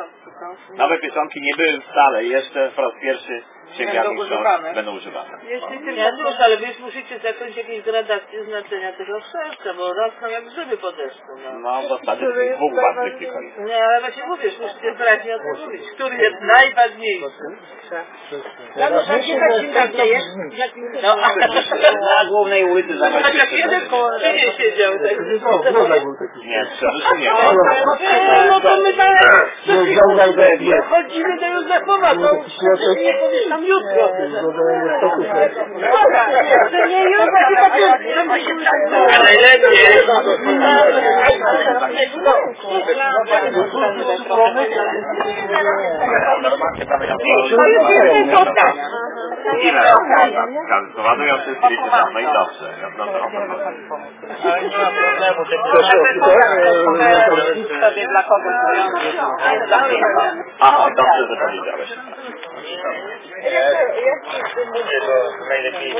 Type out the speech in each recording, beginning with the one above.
Nowe pieczątki nie były wcale, jeszcze po raz pierwszy księgarni będą używane. Nie, ale wy musicie zacząć jakieś gradacje znaczenia tego szerka, bo rosną jak grzyby po deszczu. No, w zasadzie dwóch ważnych tylko jest. Nie, ale właśnie mówisz, musicie wyraźnie o tym mówić. Który jest najważniejszy? Na głównej ulicy zamiast Chociaż jeden nie siedział. Nie, przecież nie. No to my tam chodzimy do Józefowa, to nie powiesz tam jutro. To nie jutro, tylko najlepiej. Ile? Prowadują wszystkie liczy tam, no i dobrze. Ale nie ma problemu, sobie dla kogoś. Aha, dobrze, że powiedziałeś. To najlepiej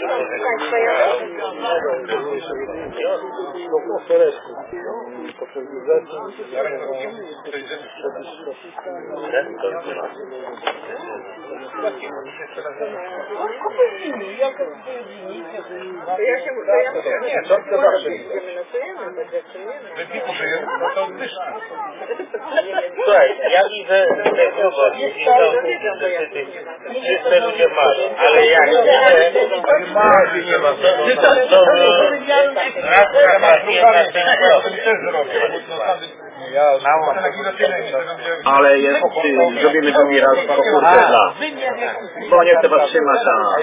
nie, to zawsze no to wyszło. Słuchaj, ja widzę te kluby i to wszyscy ludzie mają, ale jak nie ma, ale jest, zrobimy drugi raz konkursę, bo nie chcę was trzymać, a...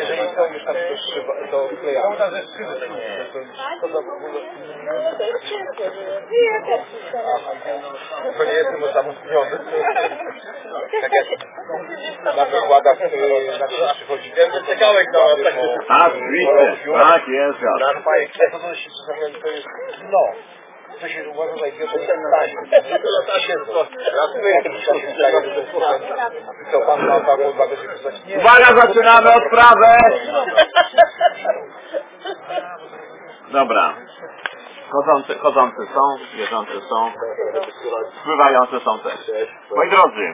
To nie jestem osamotniony. Tak jak na wykładach na przychodzi. Ja bym czekałek na taką... Tak, oczywiście, tak jest. To jest... No. Co się uważa za idiotę, nie stanie. Co pan ma taką uwagę, żeby pisać? Uwaga, zaczynamy odprawę! Dobra. Chodzące są, bieżące są, spływające są też. Moi drodzy,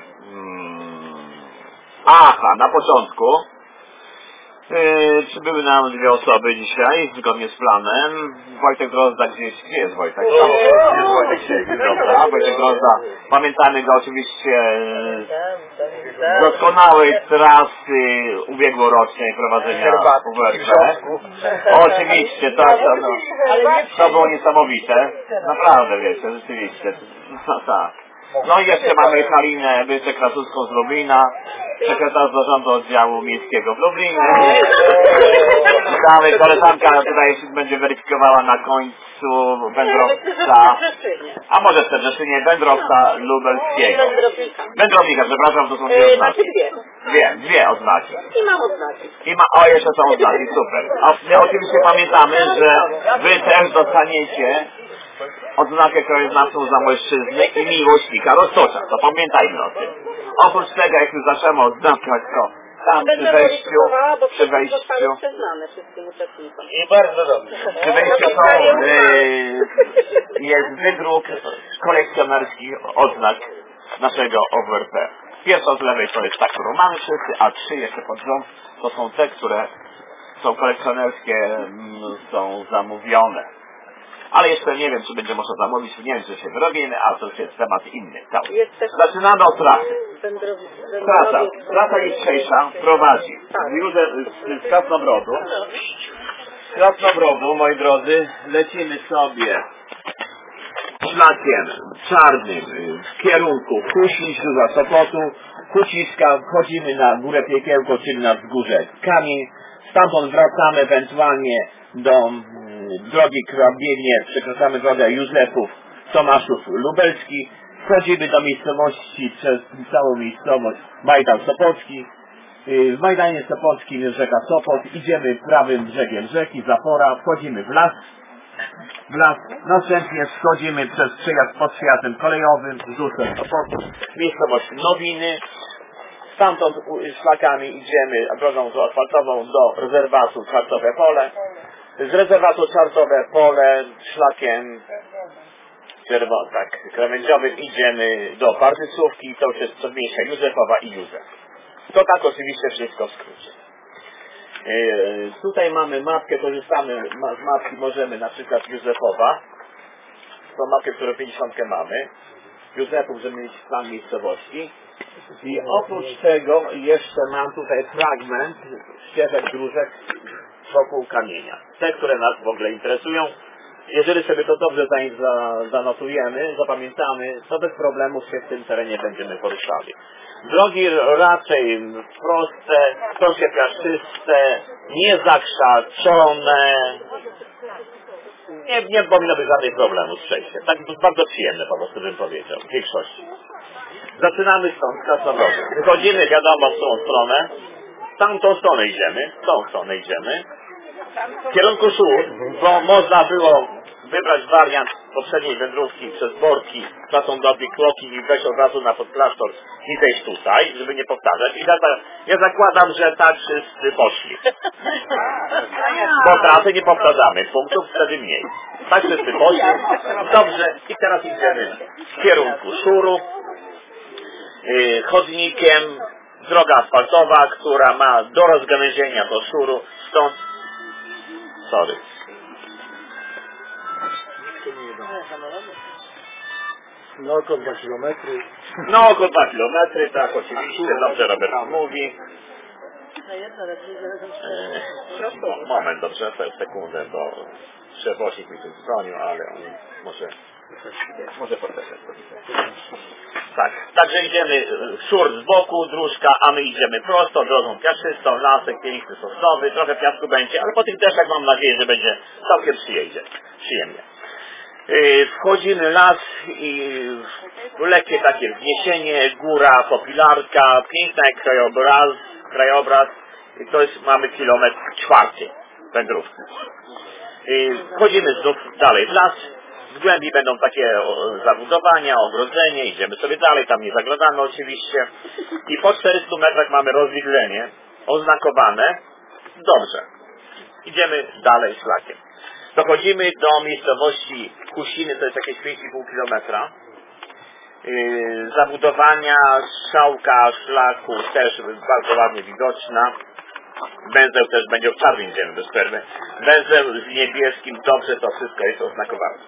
aha, na początku przybyły nam dwie osoby dzisiaj, zgodnie z planem. Wojtek Drozda gdzie jest Wojtek? Jest Wojtek siedzi, dobra. Wojtek Drozda, pamiętamy go oczywiście z doskonałej trasy ubiegłorocznej prowadzenia WRC. Oczywiście, tak, to było niesamowite. Naprawdę, wiecie, rzeczywiście. No tak. No i jeszcze mamy Halinę Byczek-Krasucką z Lublina, sekretarz zarządu oddziału miejskiego w Lublinie. Dalej koleżanka tutaj będzie weryfikowała na końcu wędrowca, a może w Szerzeszynie wędrowca lubelskiego. Wędrownika, przepraszam, to są dwie oznaki. Dwie oznaki. I mam oznaki. O, jeszcze są oznaki, super. My oczywiście pamiętamy, że wy też dostaniecie odznakę krajoznawczą Zamojszczyzny i miłośnika Roztocza. To pamiętajmy o tym. Oprócz tego, jak już zaczęło odznaczać, to tam przy wejściu I bardzo dobrze. przy wejściu jest wydruk kolekcjonerskich odznak naszego OWRP. Pierwsza z lewej to jest ta, którą mamy wszyscy, a trzy jeszcze pod rząd to są te, które są kolekcjonerskie, są zamówione. Ale jeszcze nie wiem, czy będzie można zamówić, nie wiem, czy się wyrobimy, a to jest temat inny cały. Zaczynamy od trasy. Trasa jutrzejsza prowadzi z Krasnobrodu. Z Krasnobrodu, moi drodzy, lecimy sobie szlakiem czarnym w kierunku Huśnic, za Sopotu, Huciska, wchodzimy na Górę Piekiełko, czyli na wzgórze Kamień, stamtąd wracamy ewentualnie do drogi, która biegnie, przekraczamy drogę Józefów, Tomaszów, Lubelski, wchodzimy do miejscowości przez całą miejscowość Majdan Sopocki. W Majdanie Sopockim rzeka Sopot, idziemy prawym brzegiem rzeki, Zapora, wchodzimy w las, następnie schodzimy przez przejazd pod światem kolejowym, wzdłuż Sopotu, miejscowość Nowiny, stamtąd szlakami idziemy drogą asfaltową do rezerwatu Czartowe Pole, z rezerwatu Czartowe Pole szlakiem krawędziowym idziemy do Pardycówki, to już jest przedmieścia Józefowa i Józef. To tak oczywiście wszystko w skrócie. Tutaj mamy mapkę, korzystamy z mapki, możemy na przykład Józefowa, tą mapkę, którą 50 mamy, Józefów, żeby mieć plan miejscowości. I oprócz tego jeszcze mam tutaj fragment ścieżek dróżek wokół kamienia. Te, które nas w ogóle interesują. Jeżeli sobie to dobrze zanotujemy, zapamiętamy, to bez problemu się w tym terenie będziemy poruszali. Drogi raczej proste, troszkę piaszczyste, niezakrzaczone. Nie powinno być żadnych problemów z przejściem. Tak bardzo przyjemne po prostu bym powiedział, w większości. Zaczynamy stąd, z Krasnodroby. Wychodzimy, wiadomo, w tą stronę. W tamtą stronę idziemy, w tą stronę idziemy. W kierunku Szur, bo można było wybrać wariant poprzedniej wędrówki przez Borki, trasą do Kloki i wejść od razu na podklasztor i zejść tutaj, żeby nie powtarzać. I ja zakładam, że tak wszyscy poszli. Bo trasy nie powtarzamy, punktów wtedy mniej. Tak wszyscy poszli. Dobrze, i teraz idziemy w kierunku Szuru. Chodnikiem, droga asfaltowa, która ma do rozgałęzienia do Szuru, stąd... Sorry. No około 2 kilometry. No około 2 kilometry, tak oczywiście, dobrze Robert mówi. Moment, dobrze, sekundę, bo przewoźnik mi tu dzwonił, ale on może poczekać. Tak, także idziemy Szur z boku, dróżka, a my idziemy prosto, drogą piaszczystą, lasek piękny, sosnowy, trochę piasku będzie, ale po tych deszczach mam nadzieję, że będzie całkiem przyjemnie. Wchodzimy las i lekkie takie wzniesienie, góra, popilarka, piękny krajobraz i to jest, mamy kilometr 4 wędrówki. Wchodzimy znów dalej w las, w głębi będą takie zabudowania, ogrodzenie, idziemy sobie dalej, tam nie zaglądamy oczywiście i po 400 metrach mamy rozwidlenie oznakowane, dobrze, idziemy dalej szlakiem. Dochodzimy do miejscowości Kusiny, to jest jakieś 5,5 kilometra. Zabudowania, strzałka szlaku też bardzo ładnie widoczna. Węzeł też będzie w czarnym, idziemy bez przerwy. Węzeł z niebieskim, dobrze to wszystko jest oznakowane.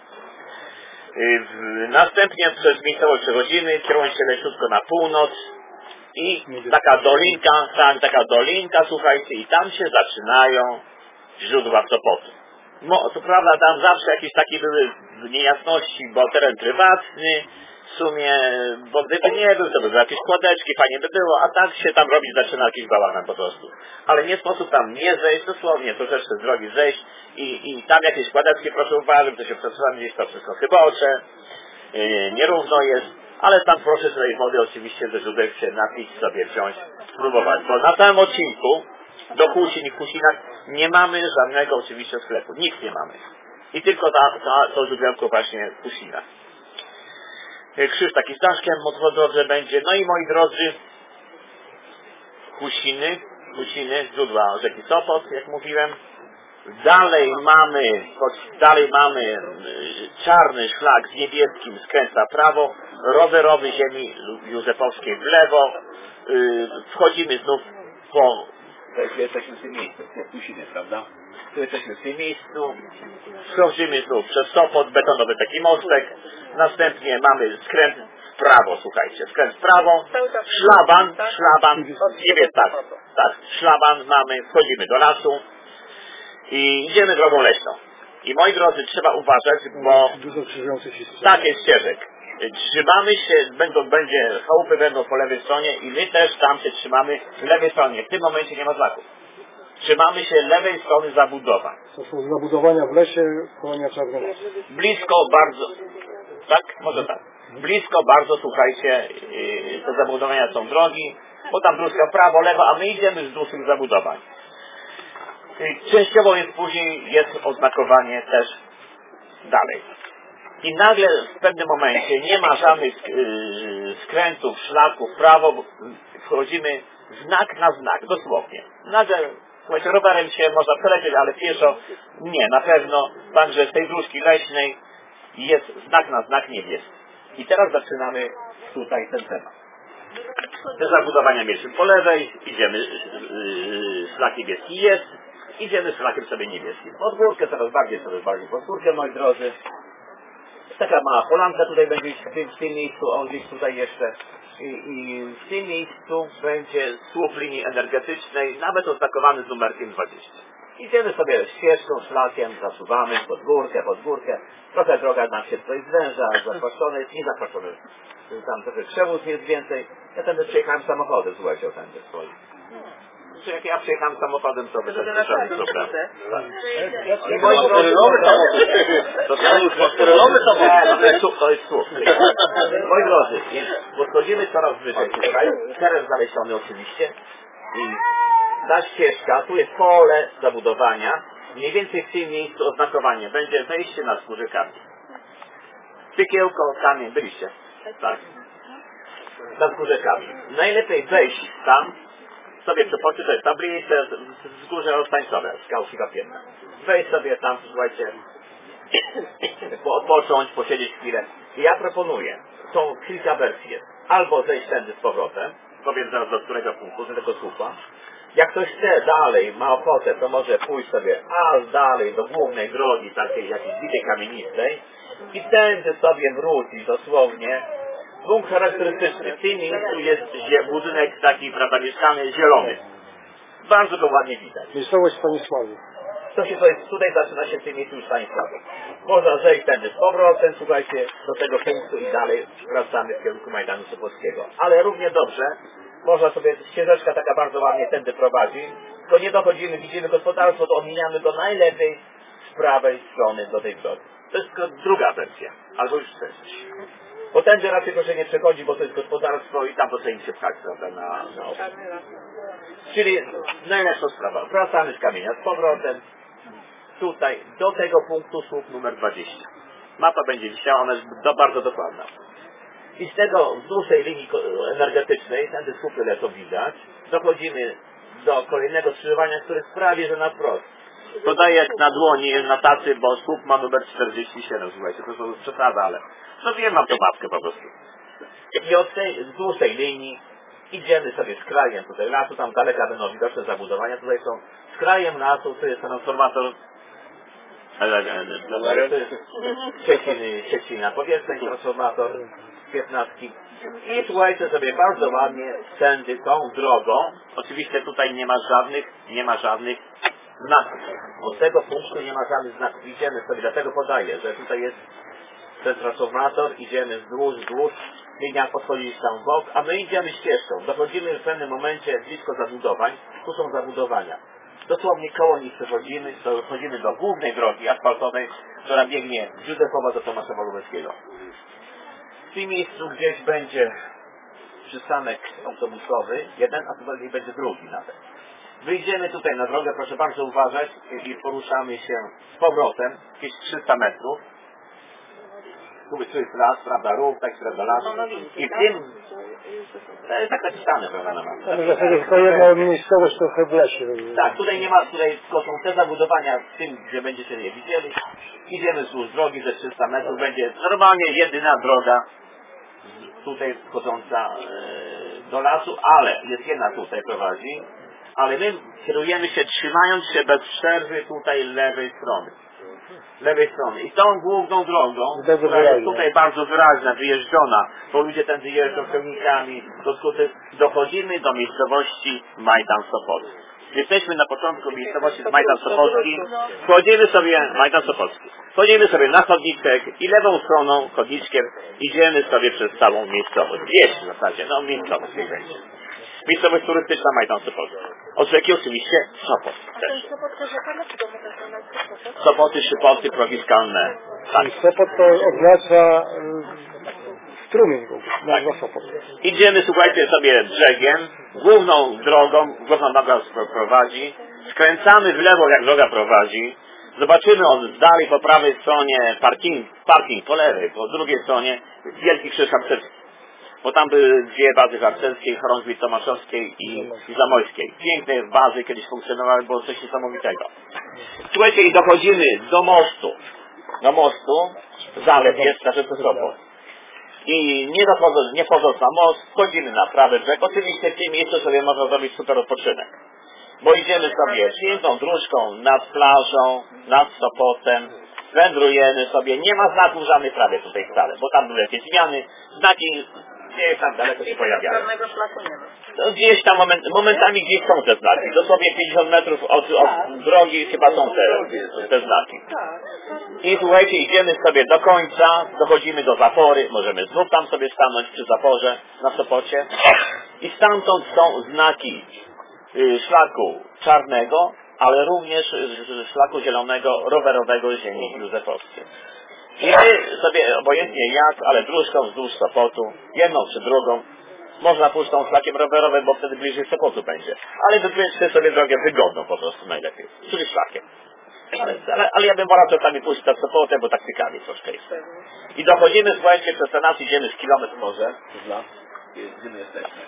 Następnie przez miejscowość przechodzimy, kierując się leciutko na północ i taka dolinka, słuchajcie, i tam się zaczynają źródła Sopotu. No, to prawda, tam zawsze jakieś takie były niejasności, bo teren prywatny, w sumie, bo gdyby nie był, to by były jakieś kładeczki, fajnie by było, a tak się tam robić zaczyna jakiś bałagan po prostu. Ale nie sposób tam nie zejść, dosłownie, troszeczkę z drogi zejść i tam jakieś kładeczki, proszę uważać, to się przesuwa gdzieś to wszystko chybocze, nierówno jest, ale tam proszę tej wody oczywiście ze źródeł się napić, sobie wziąć, spróbować, bo na całym odcinku do Husin i w Husinach nie mamy żadnego oczywiście sklepu. Nic nie mamy. I tylko to źródełko właśnie w Husinach. Krzyż taki z daszkiem, po drodze będzie. No i moi drodzy, Husiny, źródła rzeki Sopot, jak mówiłem. Dalej mamy czarny szlak z niebieskim, skręca prawo, rowerowy ziemi józefowskiej w lewo. Wchodzimy znów po... Jesteśmy w tym miejscu, w Kusiny, prawda? Tu jesteśmy w tym miejscu. Wchodzimy znów przez Sopot, betonowy taki mostek. Następnie mamy skręt w prawo, słuchajcie. Skręt w prawo. Szlaban. Nie wiem, tak. Szlaban mamy, wchodzimy do lasu. I idziemy drogą leśną. I moi drodzy, trzeba uważać, bo takie ścieżek. Trzymamy się, chałupy będą po lewej stronie i my też tam się trzymamy w lewej stronie. W tym momencie nie ma znaków. Trzymamy się lewej strony zabudowań. To są zabudowania w lesie, kolonia Czarnego. Blisko bardzo, tak? Może tak. Blisko bardzo, słuchajcie, te zabudowania są drogi, bo tam dróżka w prawo, lewo, a my idziemy wzdłuż tych zabudowań. Częściowo jest później oznakowanie też dalej. I nagle w pewnym momencie nie ma żadnych skrętów, szlaków, prawo, wchodzimy znak na znak, dosłownie. Nagle, słuchajcie, rowerem się można przelecieć, ale pieszo nie, na pewno. Także z tej dróżki leśnej i jest znak na znak niebieski. I teraz zaczynamy tutaj ten temat. Te zabudowania mieliśmy po lewej, idziemy, szlak niebieski jest, idziemy szlakiem sobie niebieskim. Pod górkę coraz bardziej pod górkę, moi drodzy. Taka mała polanka tutaj będzie w tym miejscu, on gdzieś tutaj jeszcze. I w tym miejscu będzie słup linii energetycznej, nawet oznakowany z numerkiem 20. Idziemy sobie ścieżką, szlakiem, zasuwamy pod górkę. Trochę droga nam się tutaj zwęża, zakwaszczony jest, nie zakwaszczony. Tam trochę krzewów jest więcej. Ja tędy przejechałem samochodem, słuchajcie, o tędy swoim. Jak ja przejechałem samochodem, to będzie żaden problem. To jest słup. Moi drodzy, podchodzimy coraz wyżej tutaj, teren zalesiony oczywiście i ta ścieżka, tu jest pole zabudowania, mniej więcej w tym miejscu oznakowanie, będzie wejście na wzgórze kamień. Cykiełko, kamień, byliście? Tak. Na wzgórze kamień. Najlepiej wejść tam, sobie przepoczyć, to jest tablicę, wzgórze roztańcowe, skałki wapienne. Wejść sobie tam, słuchajcie, odpocząć, posiedzieć chwilę. I ja proponuję, są kilka wersji jest. Albo zejść tędy z powrotem, powiem zaraz do którego punktu, do tego słupa. Jak ktoś chce dalej, ma ochotę, to może pójść sobie aż dalej do głównej drogi, takiej jakiejś bitej kamienistej i tędy sobie wrócić dosłownie. Punkt charakterystyczny. W tym miejscu jest budynek taki, prawda, mieszkany, zielony. Bardzo go ładnie widać. Miejscowość Stanisławy. Tutaj zaczyna się w tym miejscu już Stanisławy. Można zejść tędy z powrotem, słuchajcie, do tego punktu i dalej wracamy w kierunku Majdanu Sopockiego. Ale równie dobrze, można sobie, ścieżeczka taka bardzo ładnie tędy prowadzi, tylko nie dochodzimy, widzimy gospodarstwo, to omijamy go najlepiej z prawej strony do tej drogi. To jest tylko druga wersja, albo już trzecia. Bo tędy raczej proszę nie przechodzi, bo to jest gospodarstwo i tam to sobie się pchać, prawda, na Czyli najlepsza sprawa. Wracamy z kamienia z powrotem. Tutaj, do tego punktu słup numer 20. Mapa będzie wisiała, ona jest bardzo dokładna. I z tego wzdłuż tej linii energetycznej, tędy słupy lecą widać, dochodzimy do kolejnego skrzyżowania, które sprawi, że na wprost. Podaję jak na dłoni, na tacy, bo słup ma numer 47, słuchajcie, to jest przesada, ale no wiem, mam tą mapkę po prostu. I od wzdłuż tej linii idziemy sobie z krajem tutaj lasu, tam daleka będą widoczne zabudowania, tutaj są z krajem lasu, tu jest transformator Szczecina, powierzchni transformator 15. I słuchajcie sobie bardzo ładnie tędy tą drogą, oczywiście tutaj nie ma żadnych znaków. Od tego punktu nie ma żadnych znaków. Idziemy sobie, dlatego podaję, że tutaj jest ten transformator, idziemy wzdłuż, linia podchodzi tam w bok, a my idziemy ścieżką. Dochodzimy w pewnym momencie blisko zabudowań, tu są zabudowania. Dosłownie koło nich przechodzimy do głównej drogi asfaltowej, która biegnie z Józefowa do Tomaszowa Lubelskiego. W tym miejscu gdzieś będzie przystanek autobusowy, jeden, a tu będzie drugi nawet. Wyjdziemy tutaj na drogę, proszę bardzo uważać, i poruszamy się z powrotem, jakieś 300 metrów. Tu jest las, prawda, rów, tak, prawda, las. I w tym, to jest tak napisane, prawda, na mapie. Tam jest tylko jedna miejscowość trochę w lesie. Tak, tutaj nie ma, tutaj tylko są te zabudowania w tym, gdzie będziecie je widzieli. Idziemy wzdłuż drogi ze 300 metrów, będzie normalnie jedyna droga tutaj wchodząca do lasu, ale jest jedna tutaj prowadzi, ale my kierujemy się, trzymając się bez przerwy tutaj lewej strony. I tą główną drogą, która jest tutaj bardzo wyraźna, wyjeżdżona, bo ludzie tędy jeżdżą ciągnikami, dochodzimy do miejscowości Majdan Sopocki. Jesteśmy na początku miejscowości Majdan Sopocki, wchodzimy sobie na chodniczek i lewą stroną chodniczkiem idziemy sobie przez całą miejscowość. Wieś w zasadzie, no miejscowość nie będzie. Miejscowość turystyczna Majdan Sopocki. Od rzeki oczywiście Sopot też. Sopoty, Szypoty, progi skalne. Tak. Sopot to oznacza strumień, nazwa Sopot. Idziemy, słuchajcie, sobie brzegiem, główną drogą, główna droga prowadzi, skręcamy w lewo, jak droga prowadzi, zobaczymy od dalej po prawej stronie parking po lewej, po drugiej stronie Wielki Krzyż Harcerski. Bo tam były dwie bazy harcerskie, chorągwi tomaszowskiej i zamojskiej. Piękne bazy kiedyś funkcjonowały, było coś niesamowitego. Słuchajcie, i dochodzimy do mostu. na mostu, zalew jest na rzece Sopot. I nie wchodząc na most, wchodzimy na prawy brzeg. Oczywiście w tym miejscu sobie można zrobić super odpoczynek. Bo idziemy sobie piękną dróżką nad plażą, nad Sopotem, wędrujemy sobie, nie ma znaków żadnych prawie tutaj wcale, bo tam były jakieś zmiany, znaki gdzieś tam daleko się pojawiają. Żadnego szlaku nie ma. No, gdzieś tam momentami gdzieś są te znaki, dosłownie 50 metrów od drogi chyba są te znaki. I słuchajcie, idziemy sobie do końca, dochodzimy do zapory, możemy znów tam sobie stanąć przy zaporze na Sopocie i stamtąd są znaki szlaku czarnego, ale również szlaku zielonego, rowerowego ziemi józefowskiej. I my sobie obojętnie jak, ale dróżką wzdłuż Sopotu, jedną czy drugą, można pójść tą szlakiem rowerowym, bo wtedy bliżej Sopotu będzie. Ale wybierzcie sobie drogę wygodną po prostu najlepiej, czyli szlakiem. Ale ja bym wolał czasami pójść nad Sopotem, bo tak ciekawie troszkę jest. I dochodzimy, słuchajcie, przez nas idziemy z kilometr może. Gdzie my jesteśmy?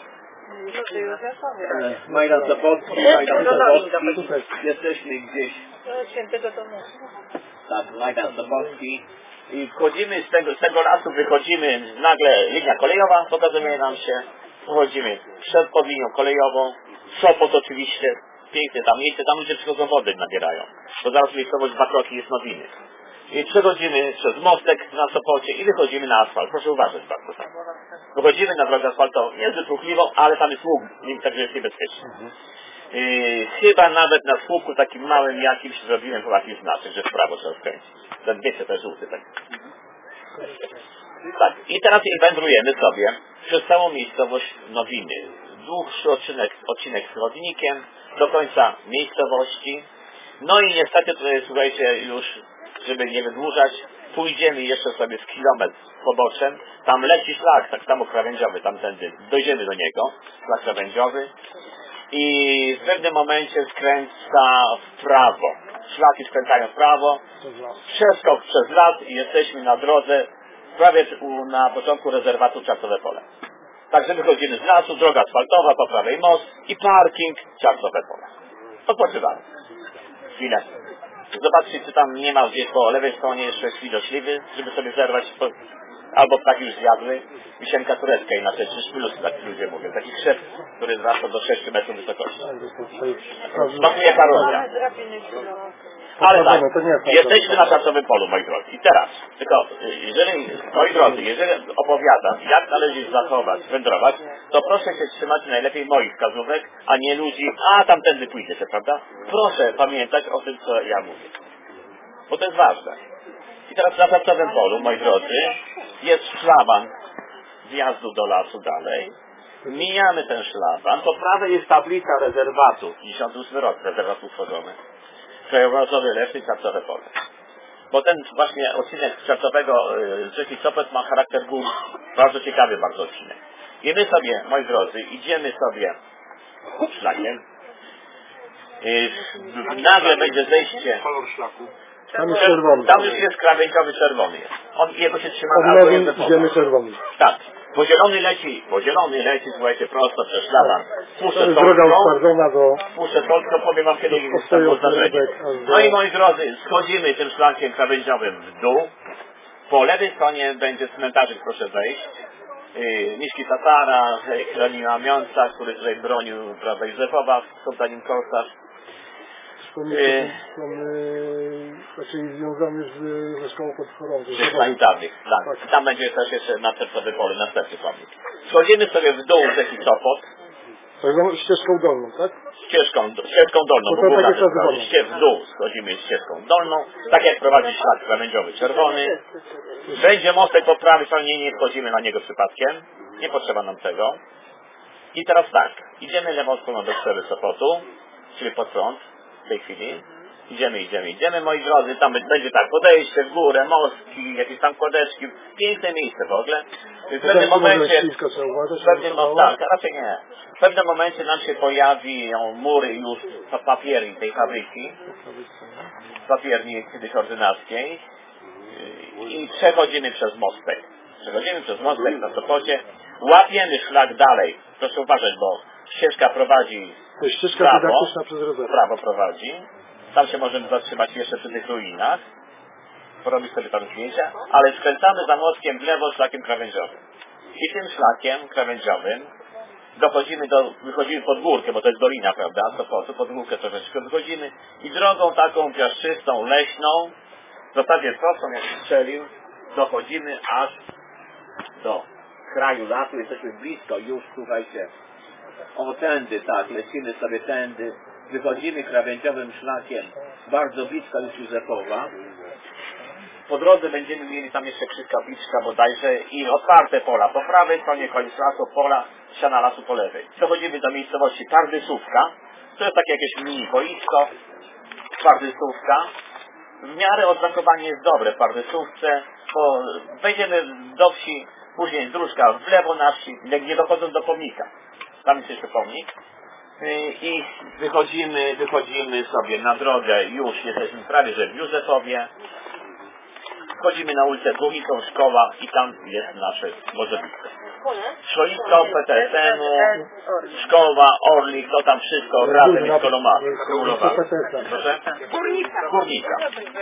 Majdan Zapolski, jesteśmy gdzieś. Świętego Tomasza. Tak, Majdan Zapolski. I wchodzimy z tego lasu, wychodzimy, nagle linia kolejowa pokazuje nam się. Wchodzimy pod linią kolejową. Sopot oczywiście, piękne tam miejsce, tam ludzie przychodzą wody nabierają. Bo zaraz miejscowość 2 kroki jest Nowiny. I przechodzimy przez mostek na Sopocie i wychodzimy na asfalt. Proszę uważać bardzo tam. Wychodzimy na drogę asfaltową, niezbyt ruchliwą, ale tam jest łuk, także jest niebezpieczny. Chyba nawet na słupku takim małym jakimś zrobiłem chyba jakiś znaczek, że w prawo trzeba skręcić. Ten wiecie, te żółty tak. Tak, i teraz wędrujemy sobie przez całą miejscowość Nowiny. Dłuższy odcinek z chodnikiem, do końca miejscowości. No i niestety tutaj, słuchajcie, już, żeby nie wydłużać, pójdziemy jeszcze sobie z kilometr poboczem. Tam leci szlak, tak samo krawędziowy, tamtędy. Dojdziemy do niego, szlak krawędziowy. I w pewnym momencie skręca w prawo. Szlaki skręcają w prawo. Przeskok przez las i jesteśmy na drodze prawie na początku rezerwatu Czartowe Pole. Także wychodzimy z lasu, droga asfaltowa, po prawej most i parking Czartowe Pole. Odpoczywamy. Chwilę. Zobaczcie, czy tam nie ma gdzieś po lewej stronie jeszcze chwilośliwy, żeby sobie zerwać, albo ptaki już zjadły. Wisienka turecka inaczej, czy szpilus, tak ludzie mówią. Taki krzew, który wzrasta do 6 metrów wysokości. Smakuje parodia. Ale tak, jesteśmy na Czartowym Polu, moi drodzy. I teraz, tylko, moi drodzy, jeżeli opowiadam, jak należy zachować, wędrować, to proszę się trzymać najlepiej moich wskazówek, a nie ludzi, a tamtędy pójdziecie, prawda? Proszę pamiętać o tym, co ja mówię. Bo to jest ważne. I teraz na Czartowym Polu, moi drodzy, jest szlaban wjazdu do lasu dalej. Mijamy ten szlaban. Po prawej jest tablica rezerwatu. 58 rok rezerwatu utworzony. Krajobrazowy Leśny Czartowe Pole. Bo ten właśnie odcinek Czartowego z rzeki Sopot ma charakter górski. Bardzo ciekawy bardzo odcinek. I my sobie, moi drodzy, idziemy sobie szlakiem. Nagle będzie zejście. Kolor szlaku. Tam jest czerwony. Tam już jest krawędziowy czerwony jest. Jego się trzyma na nowym idziemy czerwony. Tak. Bo zielony leci, słuchajcie, prosto przez szlaban. Puszczę droga utwardzona do... Puszczę Polską, powiem wam kiedyś było zdarzenie. No i moi drodzy, schodzimy tym szlakiem krawędziowym w dół. Po lewej stronie będzie cmentarzyk, proszę wejść. Miszki Tatara, Hronima Miąca, który tutaj bronił, prawda, Józefowa, są za nim korsarz. Raczej związany ze szkołą podchorążą. Sanitarnych, tak. Tam będzie też jeszcze na Czartowym Polu następny pomnik. Schodzimy sobie w dół rzeki Sopot. Ścieżką dolną, tak? Ścieżką dolną, bo w dół schodzimy ścieżką dolną, tak jak prowadzi szlak krawędziowy czerwony. Będzie mostek po prawej stronie, nie wchodzimy na niego przypadkiem, nie potrzeba nam tego. I teraz tak, idziemy lewą stroną do strefy Sopotu, czyli pod prąd w tej chwili. Idziemy, moi drodzy, tam będzie tak, podejście w górę, mostki, jakieś tam kładeczki, piękne miejsce w ogóle. W pewnym momencie, raczej nie. W pewnym momencie nam się pojawią mury już papierni tej fabryki, papierni kiedyś ordynackiej i przechodzimy przez mostek. Na Sopocie, łapiemy szlak dalej. Proszę uważać, bo ścieżka prowadzi w prawo prowadzi. Tam się możemy zatrzymać jeszcze przy tych ruinach. porobić sobie tam zdjęcia, ale skręcamy za mostkiem w lewo szlakiem krawędziowym. I tym szlakiem krawędziowym wychodzimy pod górkę, bo to jest dolina, prawda? To po co? Pod górkę troszeczkę wychodzimy i drogą taką piaszczystą, leśną, w zasadzie prostą jak strzelił, dochodzimy aż do kraju lasu, jesteśmy blisko już, słuchajcie, o tędy, tak, lecimy sobie tędy, wychodzimy krawędziowym szlakiem, bardzo blisko już Józefowa. Po drodze będziemy mieli tam jeszcze krzyż kapliczka bodajże i otwarte pola. Po prawej stronie koniec lasu, pola, ściana lasu po lewej. Przechodzimy do miejscowości Twardysówka. To jest takie jakieś mini boisko. Twardysówka. W miarę oznakowanie jest dobre w Twardysówce. Wejdziemy do wsi, później dróżka w lewo na wsi, nie dochodząc do pomnika. Tam jest jeszcze pomnik. I wychodzimy sobie na drogę, już jesteśmy prawie że w Józefowie. Wchodzimy na ulicę Głowicką, szkoła i tam jest nasze możliwe. Szkolisko, PTSM-u, szkoła, Orlik, to tam wszystko razem jest królowa. Górnica.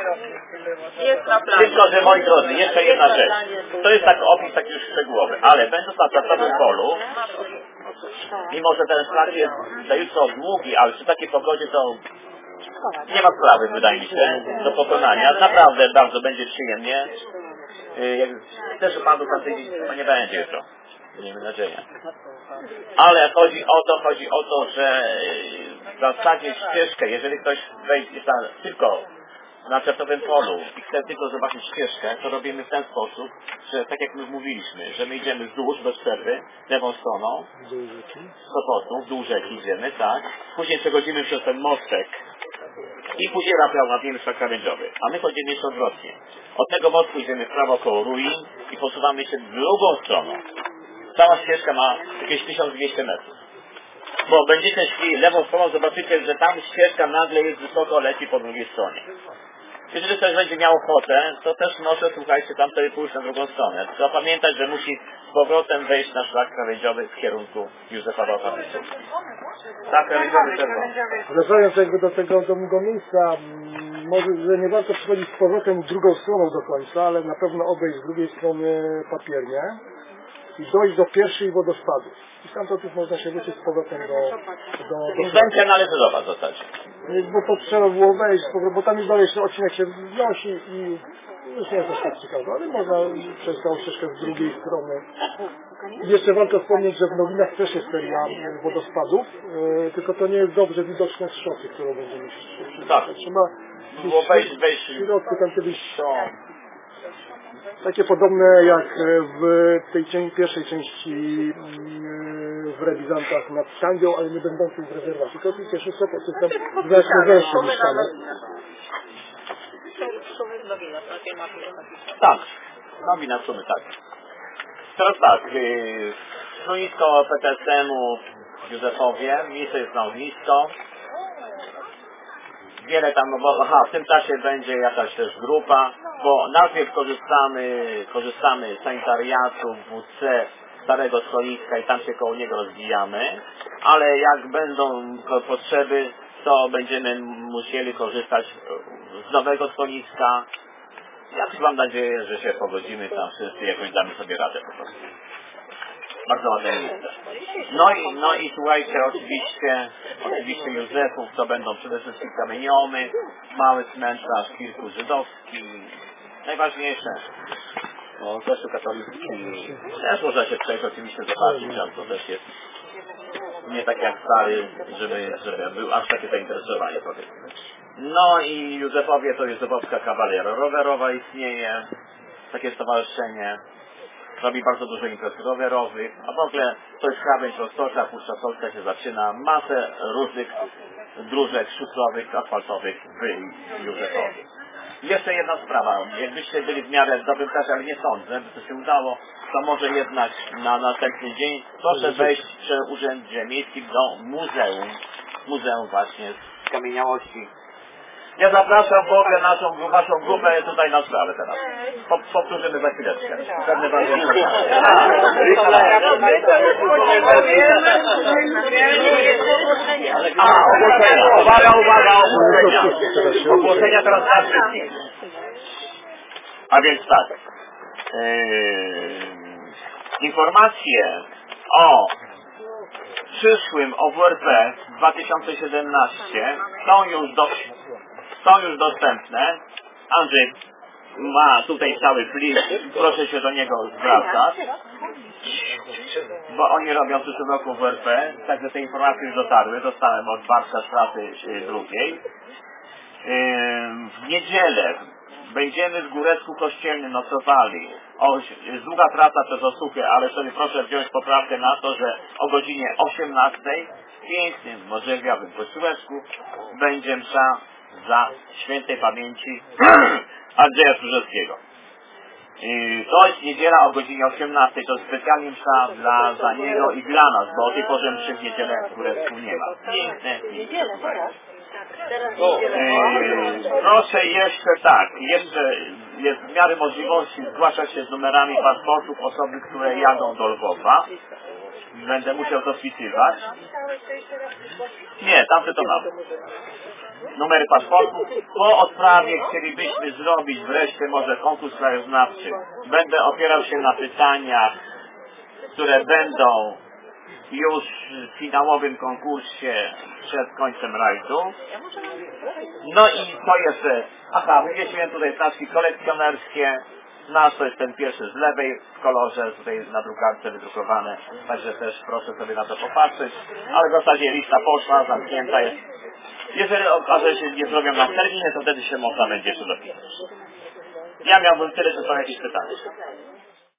Tylko, że moi drodzy, jeszcze jedna rzecz. To jest tak opis taki już szczegółowy, ale będąc na Czasowym Polu, mimo że ten szlak jest za jutro długi, ale przy takiej pogodzie to nie ma sprawy, wydaje mi się, do pokonania. Naprawdę bardzo będzie przyjemnie. Też panu nie będzie jutro. Miejmy nadzieję. Ale chodzi o to, że w zasadzie ścieżkę, jeżeli ktoś wejdzie tylko na Czasowym Polu i chce tylko zobaczyć ścieżkę, to robimy w ten sposób, że tak jak my mówiliśmy, że my idziemy wzdłuż bez przerwy, lewą stroną, z Sopotu, w dół rzeki idziemy, tak. Później przechodzimy przez ten mostek i później naprawimy szlak krawędziowy. A my chodzimy jeszcze odwrotnie. Od tego mostku idziemy w prawo koło ruin i posuwamy się drugą stroną. Cała ścieżka ma jakieś 1200 metrów. Bo będziecie szli lewą stroną, zobaczycie, że tam ścieżka nagle jest wysoko, leci po drugiej stronie. Jeżeli ktoś będzie miał ochotę, to też może, słuchajcie, tam sobie pójść na drugą stronę. Trzeba pamiętać, że musi z powrotem wejść na szlak krawędziowy w kierunku Józefa Wałbrzych. Tak, krawędziowy czerwony. Wracając jakby do tego miejsca, może że nie warto przychodzić z powrotem drugą stroną do końca, ale na pewno obejść z drugiej strony Papiernię i dojść do pierwszej wodospadu. I stamtąd już można się wrócić z powrotem do Inwencja należy do was zostać. Bo to trzeba było wejść, bo tam już dalej się odcinek się wznosi i już nie jest aż tak ciekawe, ale można przejść całą ścieżkę z drugiej strony. I jeszcze warto wspomnieć, że w Nowinach też jest seria wodospadów, tylko to nie jest dobrze widoczne z szosy, którą będziemy się. Tak. Trzeba było wejść w środku tam kiedyś takie podobne jak w tej pierwszej części w Rebizantach nad Skandią, ale nie będącym w rezerwacie. Tylko oczywiście Sopot jest tam znacznie węższe niż tam. Tak, Nowina w sumie tak. Teraz tak, schronisko PTSM-u w Józefowie, miejsce jest na ognisko. Wiele tam, w tym czasie będzie jakaś też grupa, bo najpierw korzystamy z sanitariatu WC starego schroniska i tam się koło niego rozwijamy, ale jak będą potrzeby, to będziemy musieli korzystać z nowego schroniska. Ja mam nadzieję, że się pogodzimy tam wszyscy, jakoś damy sobie radę po prostu. Bardzo ładne miejsce. No i słuchajcie, oczywiście Józefów, to będą przede wszystkim kamieniomy, mały cmentarz, kilku żydowski, najważniejsze, kościół katolicki, też można się przejść oczywiście zobaczyć, ale to też jest nie tak jak stary, żeby był aż takie zainteresowanie, powiedzmy. No i Józefowie to Józefowska Kawaleria Rowerowa istnieje, takie stowarzyszenie. Robi bardzo dużo imprez rowerowych, a w ogóle to jest krawędź Roztocza, Puszcza Solska się zaczyna, masę różnych dróżek szutlowych, asfaltowych w Józefowie. Jeszcze jedna sprawa, jakbyście byli w miarę w dobrym czasie, ale nie sądzę, by to się udało, to może jednak na następny dzień proszę wejść przy Urzędzie Miejskim do muzeum właśnie z kamieniałości. Ja zapraszam w ogóle waszą grupę tutaj na sprawę teraz. Powtórzymy za chwileczkę. Pewne bardzo ogłoszenia. Ogłoszenia teraz dla wszystkich. A więc tak, informacje o przyszłym OWRP 2017 są już dostępne. Andrzej ma tutaj cały plik, proszę się do niego zwracać, bo oni robią w przyszłym roku WRP, także te informacje już dotarły, dostałem od Bartka Szlaty drugiej. W niedzielę będziemy w Górecku Kościelnym nocowali. Długa trasa przez Osuchę, ale sobie proszę wziąć poprawkę na to, że o godzinie 18 w pięknym, możliwiowym kościółeczku będzie msza za świętej pamięci Andrzeja Tchórzewskiego. To jest niedziela o godzinie 18, to jest specjalnie msza za niego i dla nas, bo o tej porze mszy w niedzielę w Górecku nie ma. Piękne miejsce. Proszę jeszcze jest w miarę możliwości zgłaszać się z numerami paszportów osoby, które jadą do Lwowa. Będę musiał to wpisywać. Nie, tamte to mam. Numery paszportów. Po odprawie chcielibyśmy zrobić wreszcie może konkurs krajoznawczy. Będę opierał się na pytaniach, które będą już w finałowym konkursie przed końcem rajdu. No i to jeszcze, wywiesiłem tutaj znaczki kolekcjonerskie. Nasz to jest ten pierwszy z lewej w kolorze, tutaj na drukarce wydrukowane, także też proszę sobie na to popatrzeć, ale w zasadzie lista poszła, zamknięta jest. Jeżeli okaże się, nie zrobią na terminie, to wtedy się można będzie jeszcze dopisać. Ja miałbym tyle, że są jakieś pytania.